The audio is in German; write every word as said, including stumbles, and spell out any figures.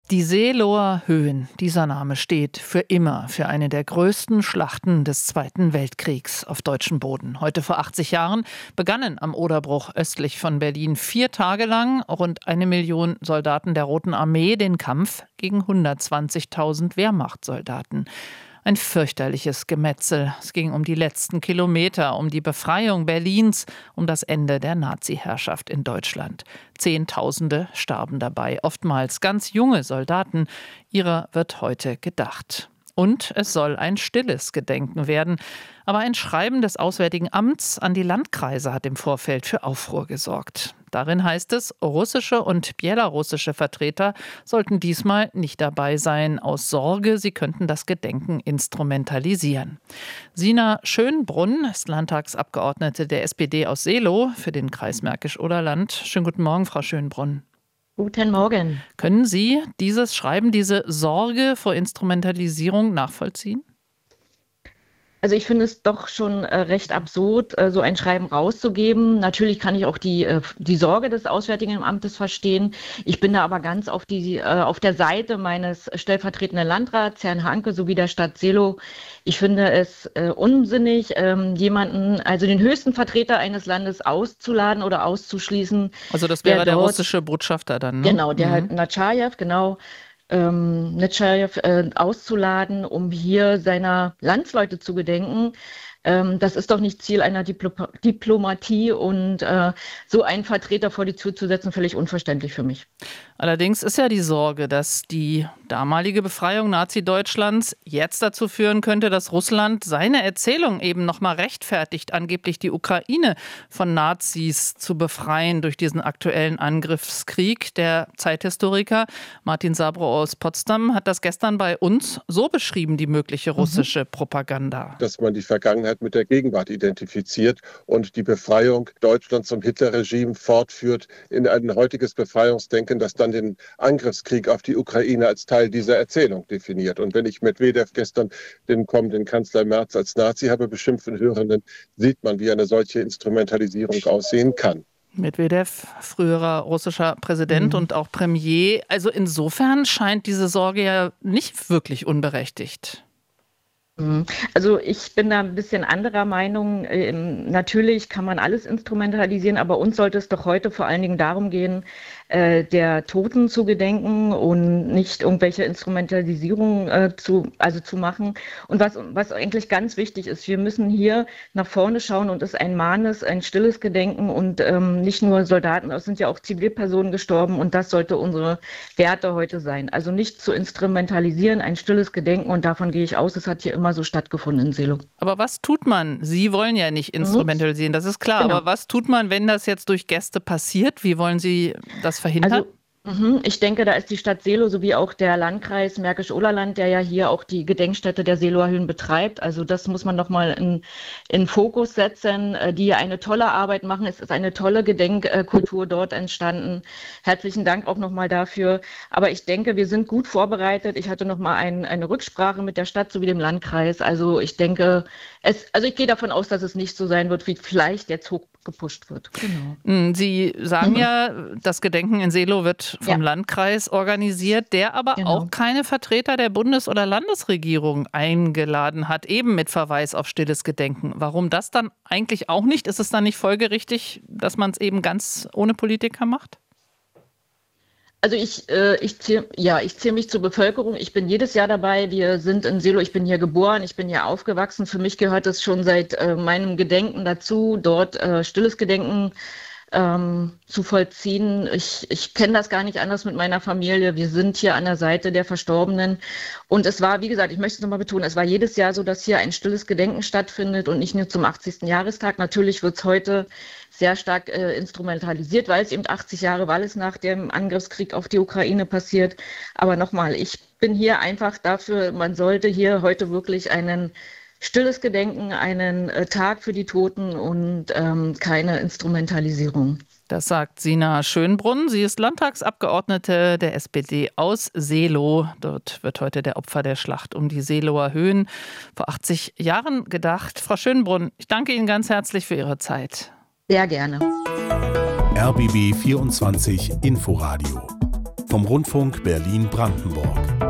Die Seelower Höhen, dieser Name steht für immer für eine der größten Schlachten des Zweiten Weltkriegs auf deutschem Boden. Heute vor achtzig Jahren begannen am Oderbruch östlich von Berlin vier Tage lang rund eine Million Soldaten der Roten Armee den Kampf gegen hundertzwanzigtausend Wehrmachtssoldaten. Ein fürchterliches Gemetzel. Es ging um die letzten Kilometer, um die Befreiung Berlins, um das Ende der Nazi-Herrschaft in Deutschland. Zehntausende starben dabei, oftmals ganz junge Soldaten. Ihrer wird heute gedacht. Und es soll ein stilles Gedenken werden. Aber ein Schreiben des Auswärtigen Amts an die Landkreise hat im Vorfeld für Aufruhr gesorgt. Darin heißt es, russische und belarussische Vertreter sollten diesmal nicht dabei sein, aus Sorge, sie könnten das Gedenken instrumentalisieren. Sina Schönbrunn ist Landtagsabgeordnete der S P D aus Seelow für den Kreis Märkisch-Oderland. Schönen guten Morgen, Frau Schönbrunn. Guten Morgen. Können Sie dieses Schreiben, diese Sorge vor Instrumentalisierung nachvollziehen? Also ich finde es doch schon äh, recht absurd, äh, so ein Schreiben rauszugeben. Natürlich kann ich auch die, äh, die Sorge des Auswärtigen Amtes verstehen. Ich bin da aber ganz auf, die, äh, auf der Seite meines stellvertretenden Landrats, Herrn Hanke, sowie der Stadt Seelow. Ich finde es äh, unsinnig, ähm, jemanden, also den höchsten Vertreter eines Landes auszuladen oder auszuschließen. Also das wäre der, der dort, russische russische Botschafter dann, ne? Genau, der mhm. halt Nechayev, genau. Ähm, Nechayev äh, auszuladen, um hier seiner Landsleute zu gedenken. Ähm, das ist doch nicht Ziel einer Diplo- Diplomatie und äh, so einen Vertreter vor die Tür zu setzen, völlig unverständlich für mich. Allerdings ist ja die Sorge, dass die damalige Befreiung Nazi-Deutschlands jetzt dazu führen könnte, dass Russland seine Erzählung eben nochmal rechtfertigt, angeblich die Ukraine von Nazis zu befreien durch diesen aktuellen Angriffskrieg. Der Zeithistoriker Martin Sabro aus Potsdam hat das gestern bei uns so beschrieben, die mögliche russische mhm. Propaganda. Dass man die Vergangenheit mit der Gegenwart identifiziert und die Befreiung Deutschlands vom Hitlerregime fortführt in ein heutiges Befreiungsdenken, das dann den Angriffskrieg auf die Ukraine als Teil dieser Erzählung definiert. Und wenn ich Medwedew gestern den kommenden Kanzler Merz als Nazi habe beschimpfen hören, dann sieht man, wie eine solche Instrumentalisierung aussehen kann. Medwedew, früherer russischer Präsident mhm. und auch Premier. Also insofern scheint diese Sorge ja nicht wirklich unberechtigt. Also ich bin da ein bisschen anderer Meinung. Ähm, natürlich kann man alles instrumentalisieren, aber uns sollte es doch heute vor allen Dingen darum gehen, äh, der Toten zu gedenken und nicht irgendwelche Instrumentalisierung äh, zu, also zu machen. Und was, was eigentlich ganz wichtig ist, wir müssen hier nach vorne schauen und es ein mahnes, ein stilles Gedenken und ähm, nicht nur Soldaten, es sind ja auch Zivilpersonen gestorben und das sollte unsere Werte heute sein. Also nicht zu instrumentalisieren, ein stilles Gedenken und davon gehe ich aus, es hat hier immer so stattgefunden in Seelow. Aber was tut man? Sie wollen ja nicht instrumentalisieren, das ist klar. Genau. Aber was tut man, wenn das jetzt durch Gäste passiert? Wie wollen Sie das verhindern? Also, ich denke, da ist die Stadt Seelow sowie auch der Landkreis Märkisch-Oderland, der ja hier auch die Gedenkstätte der Seelower Höhen betreibt. Also das muss man nochmal in, in Fokus setzen, die hier eine tolle Arbeit machen. Es ist eine tolle Gedenkkultur dort entstanden. Herzlichen Dank auch nochmal dafür. Aber ich denke, wir sind gut vorbereitet. Ich hatte nochmal ein, eine Rücksprache mit der Stadt sowie dem Landkreis. Also ich denke, es, also ich gehe davon aus, dass es nicht so sein wird, wie vielleicht jetzt hochgepusht wird. Genau. Sie sagen mhm. ja, das Gedenken in Seelow wird vom ja. Landkreis organisiert, der aber genau. auch keine Vertreter der Bundes- oder Landesregierung eingeladen hat, eben mit Verweis auf stilles Gedenken. Warum das dann eigentlich auch nicht? Ist es dann nicht folgerichtig, dass man es eben ganz ohne Politiker macht? Also ich, äh, ich zähle ja, ich zähle mich zur Bevölkerung. Ich bin jedes Jahr dabei. Wir sind in Seelow. Ich bin hier geboren. Ich bin hier aufgewachsen. Für mich gehört es schon seit äh, meinem Gedenken dazu, dort äh, stilles Gedenken ähm, zu vollziehen. Ich, ich kenne das gar nicht anders mit meiner Familie. Wir sind hier an der Seite der Verstorbenen. Und es war, wie gesagt, ich möchte es nochmal betonen, es war jedes Jahr so, dass hier ein stilles Gedenken stattfindet und nicht nur zum achtzigsten Jahrestag. Natürlich wird es heute sehr stark äh, instrumentalisiert, weil es eben achtzig Jahre, weil es nach dem Angriffskrieg auf die Ukraine passiert. Aber nochmal, ich bin hier einfach dafür, man sollte hier heute wirklich einen stilles Gedenken, einen äh, Tag für die Toten und ähm, keine Instrumentalisierung. Das sagt Sina Schönbrunn. Sie ist Landtagsabgeordnete der S P D aus Seelow. Dort wird heute der Opfer der Schlacht um die Seelower Höhen vor achtzig Jahren gedacht. Frau Schönbrunn, ich danke Ihnen ganz herzlich für Ihre Zeit. Sehr gerne. R B B vierundzwanzig Inforadio vom Rundfunk Berlin-Brandenburg.